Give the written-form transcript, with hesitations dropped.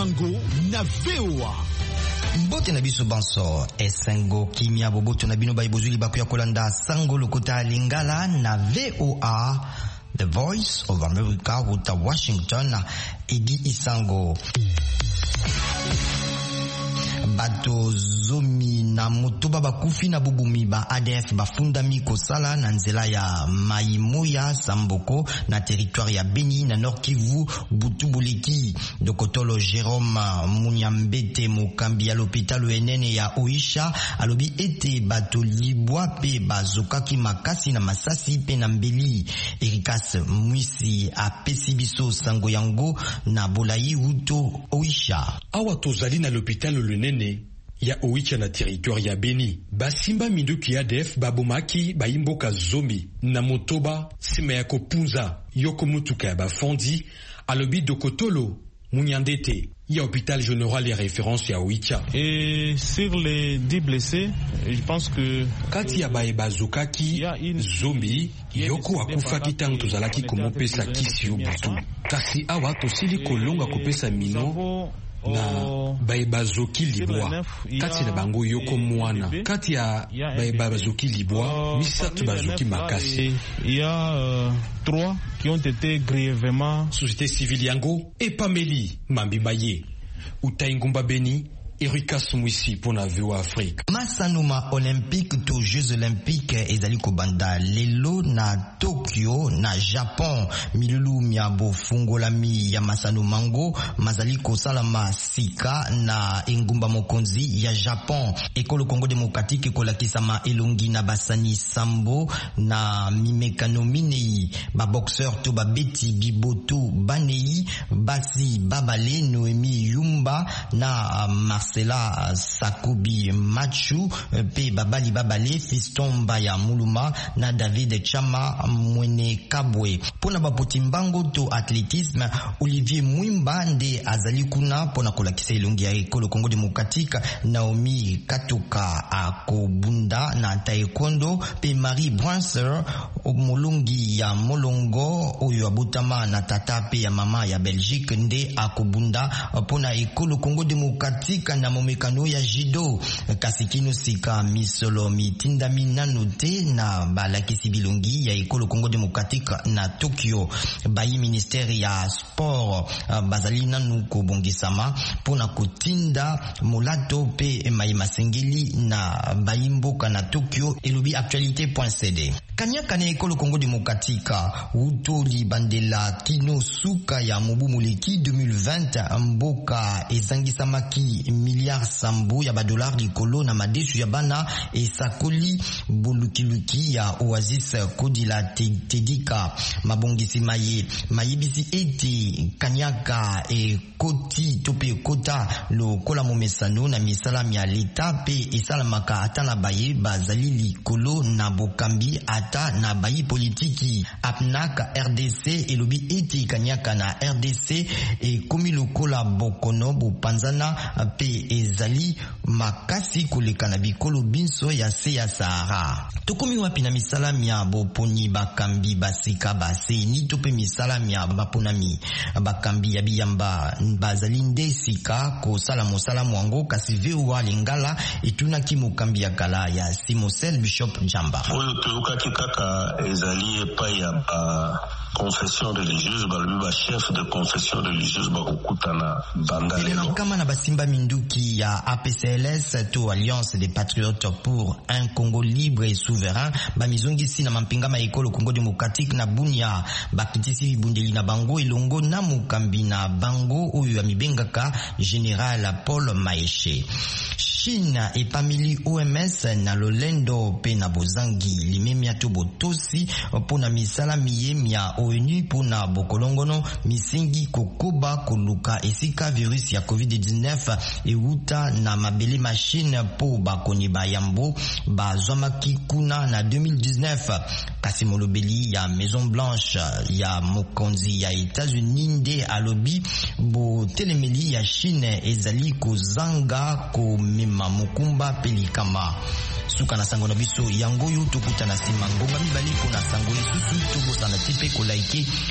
Sango na VOA. Mbote na biso banso esengo kimia boboto na bino baibozuli bakuya kolanda sango lokota lingala na VOA, The Voice of America wuta Washington. Edi Isango. Bato zomi na motoba bakufi na bubumi ba ADF bafundami kosala na nzela ya Maimoya Samboko na territoire ya Beni na Nord Kivu Butubuliki. Dokotolo Jérôme Munyambete mokambi ya l'hôpital enene ya Oisha alobi ete bato libwa pe bazokaki makasi na masasi pe na mbeli. Erikas Mwisi apesi biso sango yango na Bolayi Wuto Oisha. Awa tozali na l'hôpital lenene ya Oicha na territoire ya Beni. Basimba minduki ya ADF babomaki baimboka zomi na motoba sima ya kopunza yoko mutuka ya bafondi alobi Dokotolo Munyandete ya hôpital général ya référence ya Oicha. Et sur les 10 blessés, je pense que kati ya baebazokaki zomi yoko akufaki tangu tozalaki komopesa kisi yo butu. Kasi awa tosili kolonga kopesa mino na baebazoki libwa kati na bango yoko mwana kati ya baebazoki libwa misatu bazoki makasi. Il y a 3 qui ont été grièvement. Société civile yango epameli mambimaye utaingumba Beni. Erikas Mwisi pour na VOA Afrique. Masanuma olympique to Jeux olympiques ezali kobanda lelo na Tokyo na Japon. Milulu miabo fungolami ya Masanumango mazali kosalama sika na engumba mokonzi ya Japon. Ekolo Congo Démocratique kolakisama elongi na basani sambo na mimekano minei ba boxeur to ba beti biboto banei basi babale Noemi Yumba na Marcela Sakobi Machu pe babali babale Fiston Baya Muluma na David Chama Mwene Kabwe. Pona bapoti mbango to athlétisme Olivier Mwimba nde azali kuna pona kolakisa elongi ya Ekolo Congo Démocratique. Naomi Katoka akobunda na taekwondo pe Marie Branser molongi ya molongo oyo abotama na tata pe ya mama ya Belgique nde akobunda pona Ekolo Congo Démocratique na momekano ya judo. Kasikino sika misolo mitinda minanote na balakisi bilongi ya Ekolo Congo Démocratique na Tokyo. Bayi ministère ya sport bazali nanu kobongisama pona kotinda molato pe mayi masengeli na bayimboka na Tokyo. Elobi actualité.cd. Kanyaka na Ekolo Congo Démocratique uto libandela kino suka ya mobu muleki 2020 mboka ezangisamaki milliard sambo ya badolar likolo na madesu ya bana esakoli bulukiluki ya Oasis Kodila Tedika mabongisi mayebisi eti Kanyaka e koti tope kota lokola momesano na misalami ya leta pe esalamaka ata na baye bazali likolo na bokambi ata na bayi politiki. APNAC RDC elobi eti Kanyaka na RDC e komi lokola bokono bopanzana pe ezali makasi koleka na bikolo binso ya se ya Sahara. Tokomi wapi na misalami ya boponi bakambi basika baseni to pe misalami ya baponami bakambi ya biyamba bazali nde sika kosala mosala mwango kasi VOA lingala etunaki mokambi ya kala ya Simosel Bishop Jamba. Oyo toyokaki kaka ezali epai ya confession religieuse balobi chef de confession religieuse bakokutana banda lelo. Kama na basimba minduki ya APCLS to Alliance des Patriotes pour un Congo libre et souverain bamizongisi na mampinga ma Ekolo Congo Démocratique na Bunia bakitisi bibundeli na bango elongo na mukambi na bango oyo ya mibengaka Général Paul Maeshe. Chine epamili OMS na lolendo pe na bozangi limemia to botosi pona misala miyemia ONU pona bokolongono misingi kokoba koluka esika virus ya COVID-19 euta na mabele machine po bakoni bayambo bazwamaki kuna na 2019. Kasi molobeli ya Maison Blanche ya mokonzi ya États-Unis nde alobi bo telemeli ya Chine ezali kozanga komema mokumba pelikama. Suka na sango na biso yango yo tokuta na sima ngonga mibali ko na sango lisusu tobosa na tipe ko like